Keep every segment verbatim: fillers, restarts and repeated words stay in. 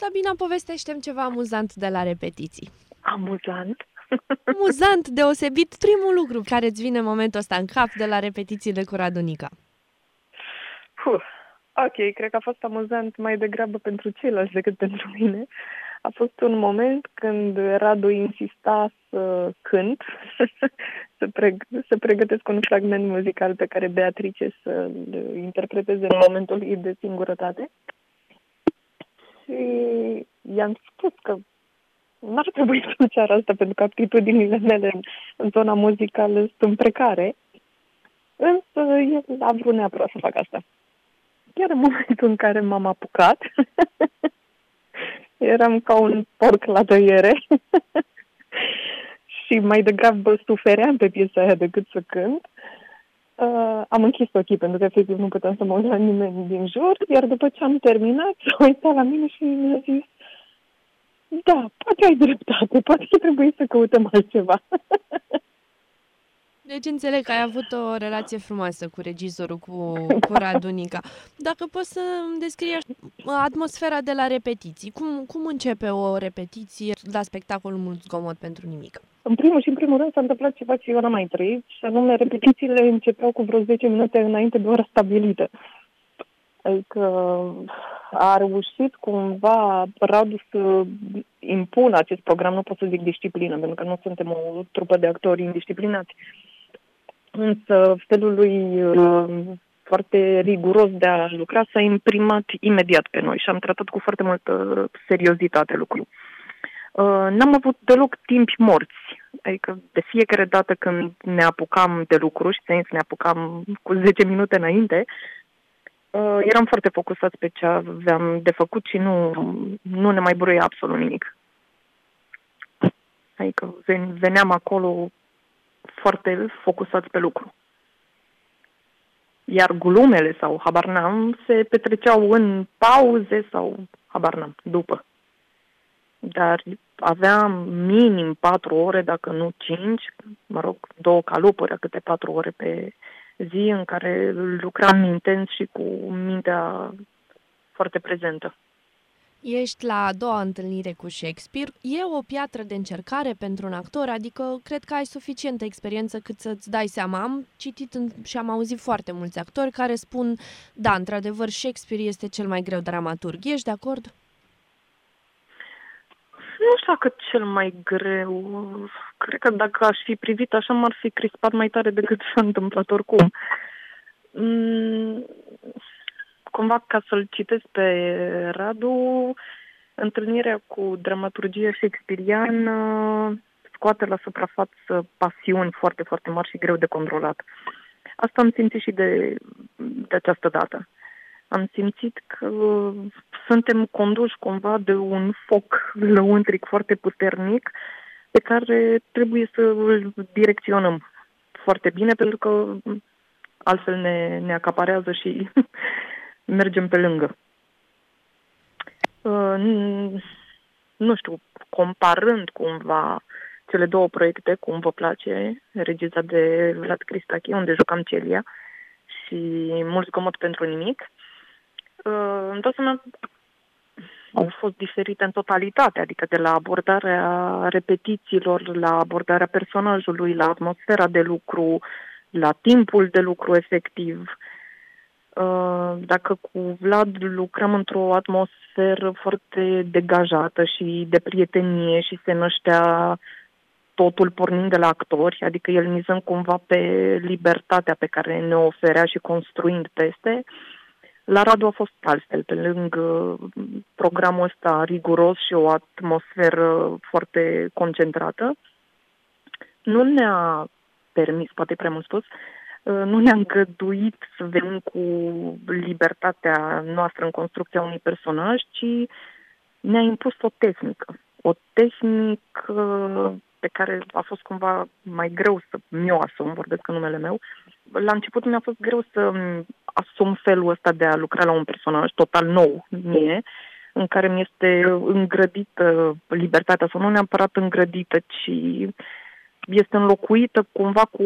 Sabina, povestește-mi ceva amuzant de la repetiții. Amuzant? Amuzant, deosebit, primul lucru care îți vine în momentul ăsta în cap de la repetițiile cu Radunica. Puh. Ok, cred că a fost amuzant mai degrabă pentru ceilalți decât pentru mine. A fost un moment când Radu insista să cânt, să, preg- să pregătesc un fragment muzical pe care Beatrice să-l interpreteze în momentul ei de singurătate. Și i-am spus că n-ar trebui să ceară asta, pentru că aptitudinile mele în zona muzicală sunt precare. Însă el a vrut neapărat să fac asta. Chiar în momentul în care m-am apucat, eram ca un porc la tăiere și mai degrabă sufeream pe piesa aia decât să cânt. Uh, am închis ochii pentru că efectiv nu puteam să mă uit la nimeni din jur, iar după ce am terminat, s-a uitat la mine și mi-a zis: da, poate ai dreptate, poate trebuie să căutăm altceva. Deci înțeleg că ai avut o relație frumoasă cu regizorul, cu, cu Radunica. Dacă poți să îmi descrii atmosfera de la repetiții, cum, cum începe o repetiție la spectacolul Mult zgomot pentru nimic? În primul și în primul rând s-a întâmplat ceva ce eu n-am mai trăit, și anume repetițiile începeau cu vreo zece minute înainte de ora stabilită. Adică a reușit cumva Radu să impună acest program, nu pot să zic disciplină, pentru că nu suntem o trupă de actori indisciplinați. Însă felul lui uh, foarte riguros de a lucra s-a imprimat imediat pe noi și am tratat cu foarte multă seriozitate lucrul. Uh, n-am avut deloc timpi morți, adică de fiecare dată când ne apucam de lucru, și sens ne apucam cu zece minute înainte, uh, eram foarte focusați pe ce aveam de făcut și nu, nu ne mai buruia absolut nimic. Adică veneam acolo foarte focusați pe lucru. Iar glumele sau habar n-am se petreceau în pauze sau habar n-am, după. Dar aveam minim patru ore, dacă nu cinci, mă rog, două calupuri, câte patru ore pe zi, în care lucram intens și cu mintea foarte prezentă. Ești la a doua întâlnire cu Shakespeare. E o piatră de încercare pentru un actor, adică cred că ai suficientă experiență cât să-ți dai seama. Am citit și am auzit foarte mulți actori care spun: da, într-adevăr, Shakespeare este cel mai greu dramaturg. Ești de acord? Nu știu dacă cel mai greu. Cred că dacă aș fi privit așa, m-ar fi crispat mai tare decât s-a întâmplat oricum. Mm, cumva, ca să-l citesc pe Radu, întâlnirea cu dramaturgia shakespeariană scoate la suprafață pasiuni foarte, foarte mari și greu de controlat. Asta am simțit și de, de această dată. Am simțit că suntem conduși cumva de un foc lăuntric foarte puternic pe care trebuie să îl direcționăm foarte bine, pentru că altfel ne, ne acaparează și mergem pe lângă. Uh, nu știu, comparând cumva cele două proiecte, cum vă place, regizat de Vlad Cristache, unde jucam Celia, și Mult zgomot pentru nimic, uh, îmi dau seama, au fost diferite în totalitate, adică de la abordarea repetițiilor, la abordarea personajului, la atmosfera de lucru, la timpul de lucru efectiv. Dacă cu Vlad lucrăm într-o atmosferă foarte degajată și de prietenie și se năștea totul pornind de la actori, adică el mizând cumva pe libertatea pe care ne oferea și construind peste, la Radu a fost altfel, pe lângă programul ăsta riguros și o atmosferă foarte concentrată. Nu ne-a permis, poate prea mult spus, nu ne-a îngăduit să venim cu libertatea noastră în construcția unui personaj, ci ne-a impus o tehnică. O tehnică pe care a fost cumva mai greu să mi-o asum, vorbesc în numele meu. La început mi-a fost greu să asum felul ăsta de a lucra la un personaj total nou mie, în care mi este îngrădită libertatea, sau nu neapărat îngrădită, ci este înlocuită cumva cu o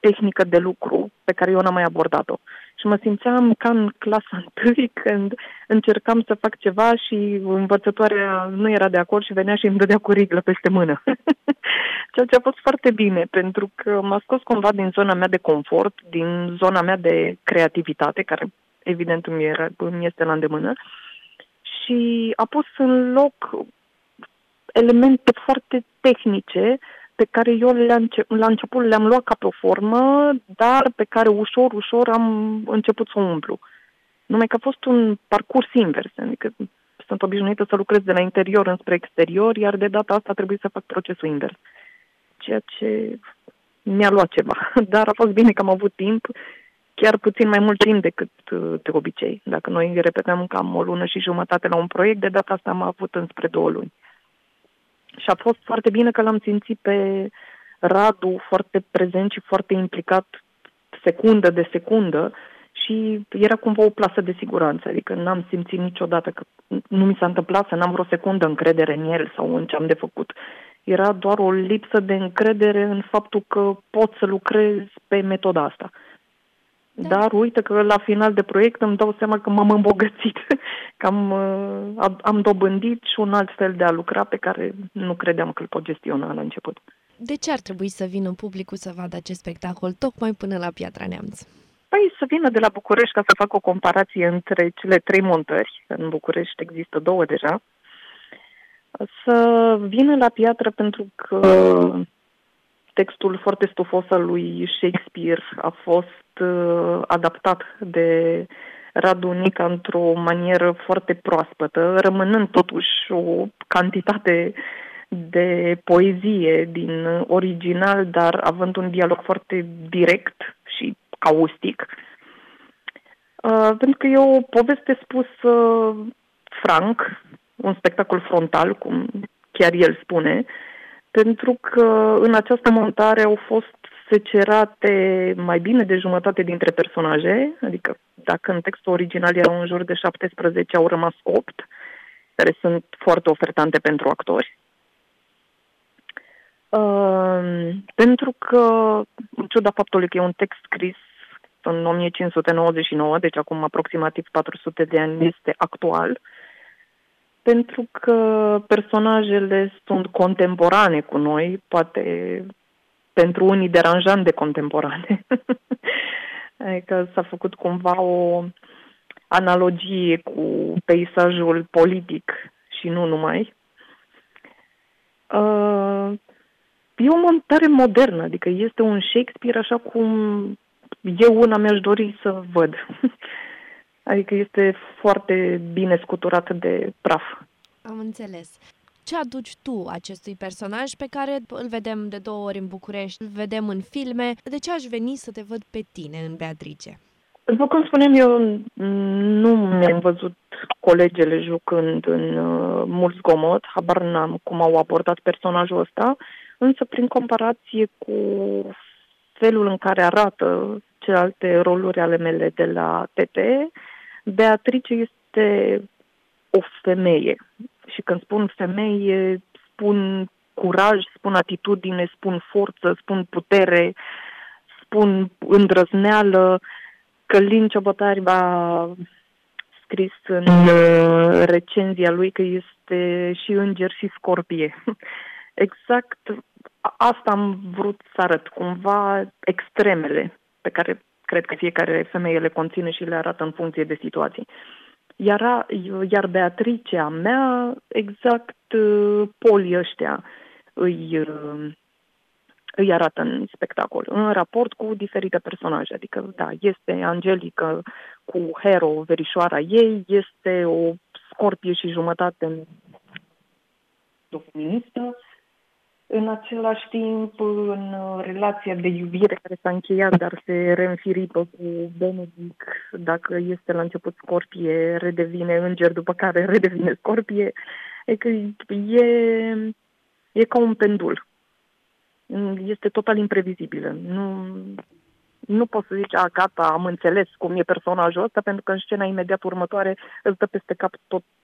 tehnică de lucru pe care eu n-am mai abordat-o. Și mă simțeam ca în clasa întâi când încercam să fac ceva și învățătoarea nu era de acord și venea și îmi dădea cu riglă peste mână. Ceea ce a fost foarte bine, pentru că m-a scos cumva din zona mea de confort, din zona mea de creativitate, care evident îmi, era, îmi este la îndemână, și a pus în loc elemente foarte tehnice pe care eu le la început le-am luat ca pe o formă, dar pe care ușor, ușor am început să o umplu. Numai că a fost un parcurs invers, adică sunt obișnuită să lucrez de la interior înspre exterior, iar de data asta trebuie să fac procesul invers. Ceea ce mi-a luat ceva, dar a fost bine că am avut timp, chiar puțin mai mult timp decât de obicei. Dacă noi repetam cam o lună și jumătate la un proiect, de data asta am avut înspre două luni. Și a fost foarte bine că l-am simțit pe Radu foarte prezent și foarte implicat secundă de secundă și era cumva o plasă de siguranță. Adică n-am simțit niciodată că nu mi s-a întâmplat să n-am vreo secundă încredere în el sau în ce am de făcut. Era doar o lipsă de încredere în faptul că pot să lucrez pe metoda asta. Da. Dar uite că la final de proiect îmi dau seama că m-am îmbogățit, că am, am dobândit și un alt fel de a lucra pe care nu credeam că îl pot gestiona la început. De ce ar trebui să vină publicul să vadă acest spectacol tocmai până la Piatra Neamț? Păi să vină de la București, ca să fac o comparație între cele trei montări, în București există două deja, să vină la Piatră pentru că textul foarte stufos al lui Shakespeare a fost uh, adaptat de Radu Nica într-o manieră foarte proaspătă, rămânând totuși o cantitate de poezie din original, dar având un dialog foarte direct și caustic. Uh, pentru că e o poveste spusă franc, un spectacol frontal, cum chiar el spune, pentru că în această montare au fost secerate mai bine de jumătate dintre personaje, adică dacă în textul original erau în jur de șaptesprezece, au rămas opt, care sunt foarte ofertante pentru actori. Uh, pentru că, în ciuda faptului că e un text scris în o mie cinci sute nouăzeci și nouă, deci acum aproximativ patru sute de ani, este actual, pentru că personajele sunt contemporane cu noi, poate pentru unii deranjant de contemporane. Adică s-a făcut cumva o analogie cu peisajul politic și nu numai. Uh, e o montare modernă, adică este un Shakespeare așa cum eu una mi-aș dori să văd. Adică este foarte bine scuturat de praf. Am înțeles. Ce aduci tu acestui personaj pe care îl vedem de două ori în București, îl vedem în filme? De ce aș veni să te văd pe tine în Beatrice? După cum spuneam, eu nu mi-am văzut colegele jucând în uh, mult zgomot, habar n-am cum au abordat personajul ăsta, însă prin comparație cu felul în care arată celelalte roluri ale mele de la T T, Beatrice este o femeie. Și când spun femeie, spun curaj, spun atitudine, spun forță, spun putere, spun îndrăzneală. Călin Ciobotari a scris în recenzia lui că este și înger și scorpie. Exact asta am vrut să arăt, cumva extremele pe care cred că fiecare femeie le conține și le arată în funcție de situații. Iar, iar Beatricea mea, exact uh, polii ăștia îi, uh, îi arată în spectacol, în raport cu diferite personaje. Adică, da, este Angelica cu Hero, verișoara ei, este o scorpie și jumătate feministă. În același timp, în relația de iubire care s-a încheiat, dar se reînfiripă cu Benedict, dacă este la început scorpie, redevine înger, după care redevine scorpie. Adică e, e ca un pendul. Este total imprevizibilă. Nu, nu poți să zici, a, gata, am înțeles cum e personajul ăsta, pentru că în scena imediat următoare îți dă peste cap tot